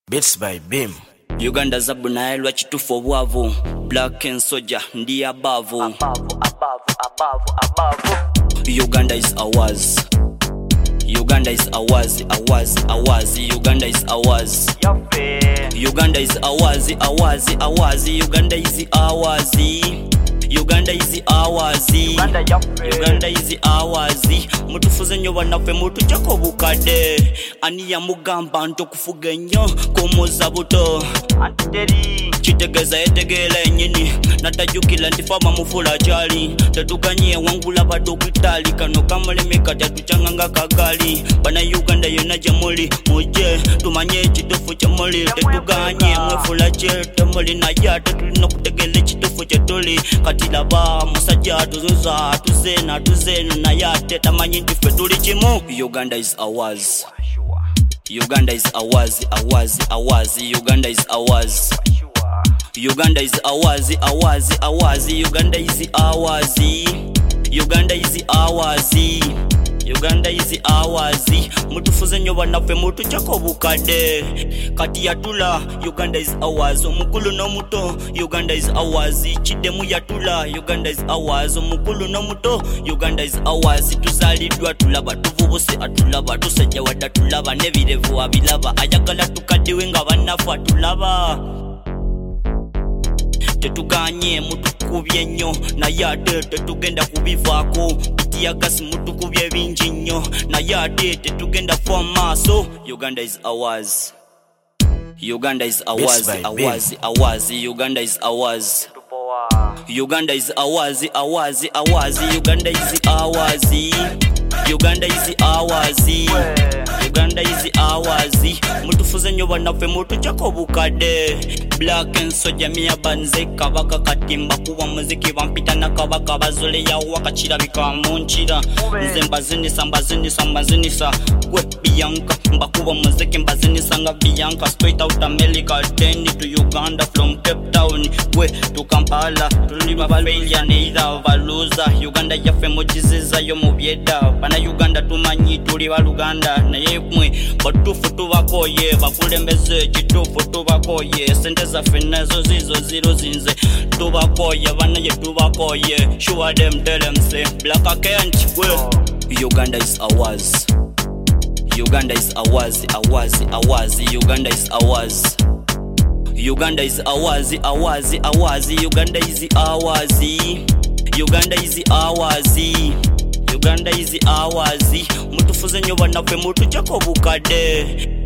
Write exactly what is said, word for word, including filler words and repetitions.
Beats by Beam. Uganda zabu na elwa chitufu obwavu. Black and Soldier ndi abavu. Abavu, abavu, abavu, abavu. Uganda is ours. Uganda is ours, ours, ours. Uganda is ours. Yafe. Uganda is ours, ours, ours. Uganda is ours. Uganda is ours. Uganda yafe. Uganda is ours. Mutufuze nyo banafe mutu chako bukade. Ani ya mugamba nto kufuga nyo komoza buto. Antiteri. Chitegeza etegele nyini natajukila ntifama mufula chali tetuganye wangula badokitali kano kamalemeka tatuchanganga kagali bana Uganda yona jamuli muje tumanye chitufu cha muli tetuganye mwefula chete muli na yata tulina kutegele chitufu cha tuli katila ba musajja tuzuza tuzena tuzena na yate tamanye ndife tuli chimu. Uganda is ours. Uganda is ours, ours, ours. Uganda is ours. Uganda is ours, ours, ours. Uganda is ours. Uganda is ours. Uganda is ours. Mutufuze nyo banafe mutu chako bukade. Kati yatula Uganda is ours. Omukulu no muto Uganda is ours. Chidemu yatula Uganda is ours. Omukulu no muto Uganda is ours. Tuzalidwa tulaba tuvubuse atulaba tusajja wada tulaba nebirevu abilaba ayagala tukadiwe nga banafu atulaba. Tetuganye mutukubye nnyo naye ate tetugenda kubivako bitiyagasi mutukubye bingi nnyo naye ate tetugenda fa maaso. Uganda is ours. Uganda is ours, ours, ours. Uganda is ours. Uganda is ours, ours, ours. Uganda is ours. Uganda is ours. Uganda is ours. Mutufuze nyo banafe mutu chako bukade. Black and Soldier miya banze kabaka katimba kuwa muziki vampita na kabaka bazole ya wakachira bika munchira nze mbazinisa mbazinisa mbazinisa kwe Bianca mbakuwa muziki mbazinisa nga Bianca straight out America ten to Uganda from Cape Town kwe to Kampala tulima balya neither valuza Uganda yafe mujiziza yo mubyeda bana Uganda tumanyi tuli baluganda naye kwe batufu tubakoye bakulembeze kitufu tubakoye sente za fenezo zizo zero zinze tubakoye bana ye tubakoye sure them tell them say black can't well. Uganda is ours. Uganda is ours, ours, ours. Uganda is ours. Uganda is ours, ours, ours. Uganda is ours. Uganda is ours. Uganda is ours. Mutufuze nyo banafe mutu chako bukade.